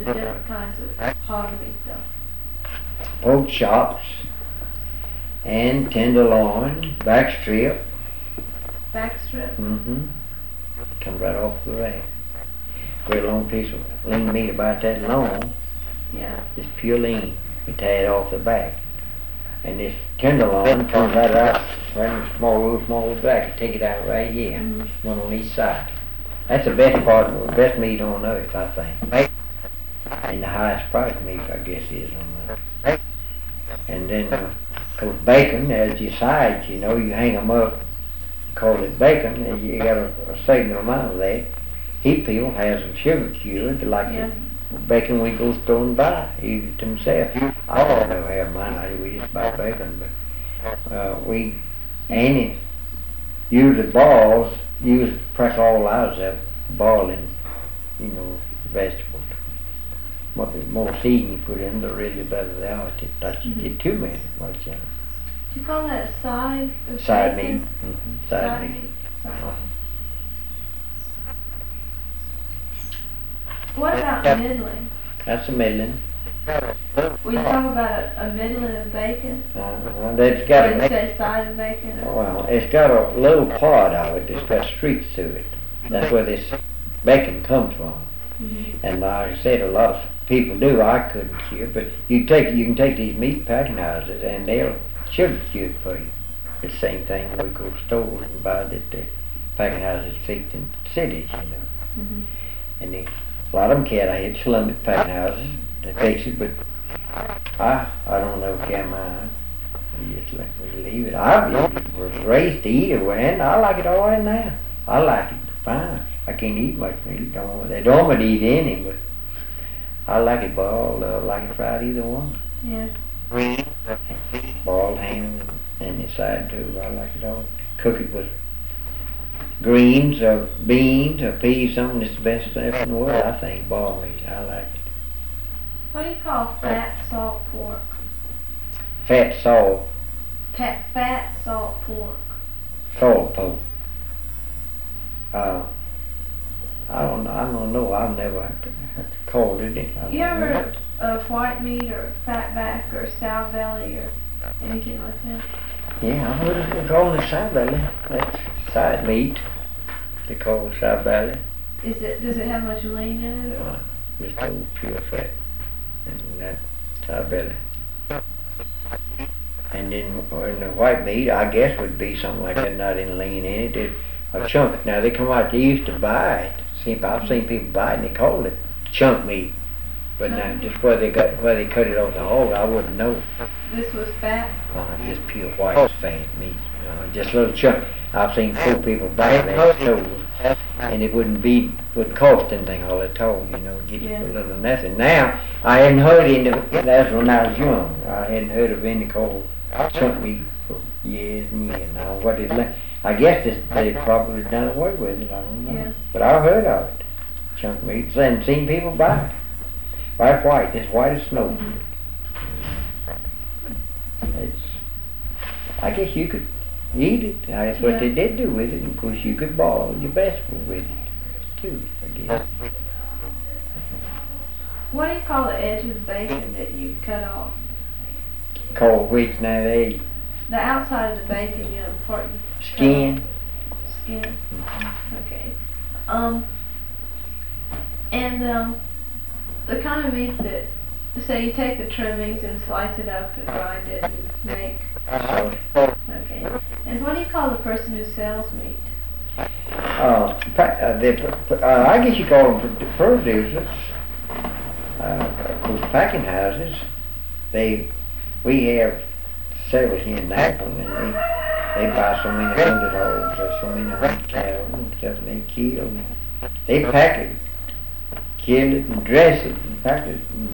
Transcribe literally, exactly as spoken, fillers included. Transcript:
the different kinds of hog meat though? Pork chops and tenderloin, back strip. Back strip? Mm-hmm. Comes right off the rack. Great long piece of lean meat about that long. Yeah. Just pure lean. We tie it off the back. And this tenderloin comes right out, right in a small little small little back. You take it out right here, Mm-hmm. one on each side. That's the best part, the best meat on earth, I think. And the highest price meat, I guess, is on earth. And then, uh, of course, bacon, as your sides, you know, you hang them up, call it bacon, and you got a, a certain amount of that. Heap people has them sugar cured, like Yeah. the bacon we go store and buy, eat it themselves. I don't never have mine, we just buy bacon, but uh, we ain't it. Use the balls, use press all out of boiling, you know, vegetables. What the more seasoning you put in, the really better they are. That you get too many, much in it. Do you call that a side of Side meat. bacon? Mm-hmm. Side, Side meat. meat? Side. Uh-huh. What about middling? That's a middling. When you talk about a, a middling of bacon, Uh, that's got or you a, say side of bacon? Or, well, it's got a little part of it that's got streaks to it. That's where this bacon comes from. Mhm. And like I said, a lot of people do. I couldn't cure, but you take you can take these meat packing houses and they'll sugar cure it for you. It's the same thing we go to stores and buy it at the packing houses fixed in cities, you know. Mhm. And they, a lot of them can't. I had slum at packing houses. They fix it, but I I don't know can mine. We just let we leave it. I was raised to eat it, and I like it all right now. I like it fine. I can't eat much meat. Don't they don't want me to eat any, but I like it boiled. I like it fried either one. Yeah. Boiled ham and the side too. I like it all. Cook it with greens or beans or peas. Something that's the best stuff in the world. I think boiled meat. I like it. What do you call fat salt pork? Fat salt, Fat, fat salt pork. salt pork. Uh, I don't know. I don't know. I've never called it. I don't You know. ever heard of white meat or fat back or sow belly or anything like that? Yeah, I heard it called the side belly. That's side meat. They call it side belly. Is it? Does it have much lean in it? Or? Uh, just old pure fat. And that side belly. And then in the white meat, I guess would be something like that, not in lean in it. There's a chunk. Now they come out. They used to buy it. See, I've seen people buy it, and they call it chunk meat. But now, just where they got where they cut it off the hog, I wouldn't know. This was fat. Uh, just pure white fat meat. Uh, just a little chunk. I've seen poor people buy it at stores, and it wouldn't be would cost anything all at all. You know, get it Yeah. for a little nothing. Now I hadn't heard any of it. That's when I was young. I hadn't heard of any called chunk meat for years and years. Now what is left? I guess this, they probably done away with it. I don't know. Yeah. But I've heard of it. Chunk meat. And seen people buy it. Right white, as white as snow. It's, I guess you could eat it. That's what Yeah. they did do with it. And of course you could boil your vegetables with it, too, I guess. What do you call the edge of the bacon that you cut off? Cold which now they The outside of the bacon, you know, the part you cut skin. off. Skin. Okay. Um. And um, the kind of meat that, say you take the trimmings and slice it up and grind it and make. So, Okay. And what do you call the person who sells meat? uh, pa- uh, they, uh, I guess you call them pro- producers. Uh, of course, packing houses. They, we have several here in Nashville, and they, they buy so many hundred hogs or so many hundred cattle and stuff, and they kill. And they pack it, kill it, and dress it, and pack it. And